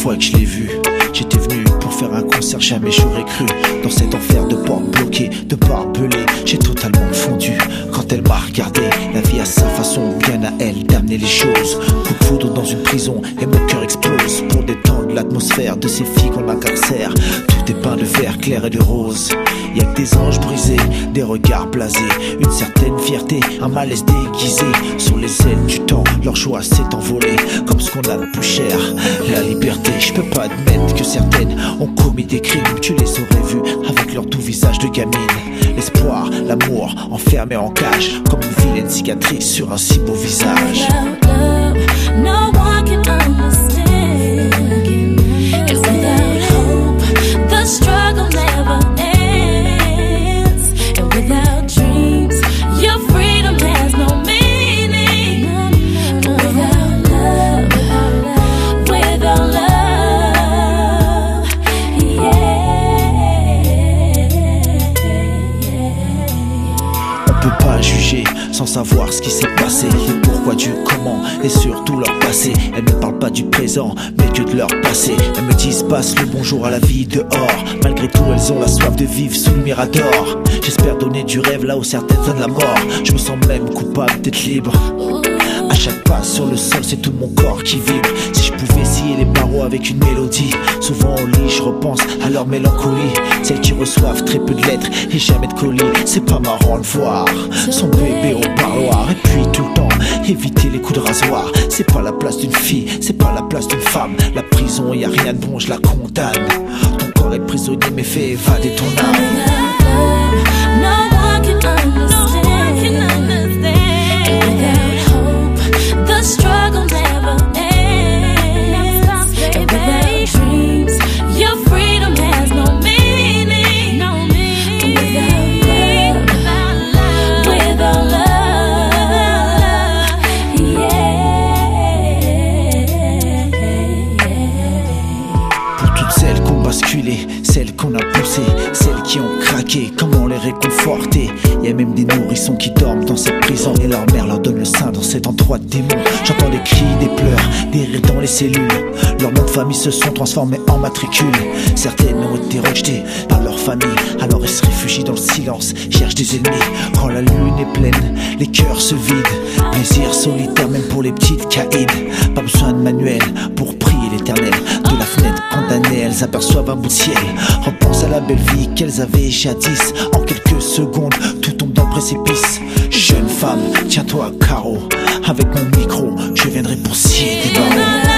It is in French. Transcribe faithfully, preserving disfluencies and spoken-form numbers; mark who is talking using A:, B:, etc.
A: fois que je l'ai vue, j'étais venu pour faire un concert, jamais j'aurais cru. Dans cet enfer de portes bloquées, de barbelés, j'ai totalement fondu. Quand elle m'a regardé, la vie a sa façon, bien à elle d'amener les choses. Coup de foudre dans une prison et mon cœur explose. Pour détendre l'atmosphère de ces filles qu'on incarcère, tout est peint de vert clair et de rose. Y'a que des anges brisés, des regards blasés, une certaine fierté, un malaise déguisé. Sur les ailes du temps, leur joie s'est envolée, comme ce qu'on a de plus cher, la liberté. Je peux pas admettre que certaines ont commis des crimes, tu les aurais vus avec leur doux visage de gamine. L'espoir, l'amour, enfermé en cage, comme une vilaine cicatrice sur un si beau visage.
B: No one can understand, and without hope, the struggle never ends. And without dreams, your freedom has no meaning. And without love, without love, yeah.
A: On peut pas juger sans savoir ce qui s'est passé, le pourquoi du comment et surtout leur passé. Elles ne parlent pas du présent mais que de leur passé. Elles me disent passe le bonjour à la vie dehors. Malgré tout elles ont la soif de vivre sous le mirador. J'espère donner du rêve là où certaines donnent la mort. Je me sens même coupable d'être libre. À chaque pas sur le sol, c'est tout mon corps qui vibre. Si je pouvais scier les barreaux avec une mélodie. Souvent au lit, je repense à leur mélancolie. Celles qui reçoivent très peu de lettres et jamais de colis. C'est pas marrant de voir son bébé au parloir. Et puis tout le temps, éviter les coups de rasoir. C'est pas la place d'une fille, c'est pas la place d'une femme. La prison, y a rien de bon, je la condamne. Ton corps est prisonnier mais fais évader ton âme.
B: No one can understand, and without hope, the struggle never ends. And without dreams, your freedom has no meaning. And without love, without love, yeah.
A: Pour toutes celles qui ont basculé, celles qu'on a poussées, celles qui ont craqué, comment les réconforter? Y'a même des nourrissons qui dorment dans cette prison et leur mère leur donne le sein dans cet endroit de démon. J'entends des cris, des pleurs, des rires dans les cellules. Leurs noms de famille se sont transformés en matricules. Certaines ont été rejetées par leur famille, alors elles se réfugient dans le silence, cherchent des ennemis. Quand la lune est pleine, les cœurs se vident. Plaisir solitaire même pour les petites caïdes. Pas besoin de manuel pour prier l'éternel. De la fenêtre condamnée, elles aperçoivent un bout de ciel. Repense à la belle vie qu'elles avaient jadis. En quelques secondes, tout tombe dans le précipice. Jeune femme, tiens-toi à carreau. Avec mon micro, je viendrai pour scier des barreaux.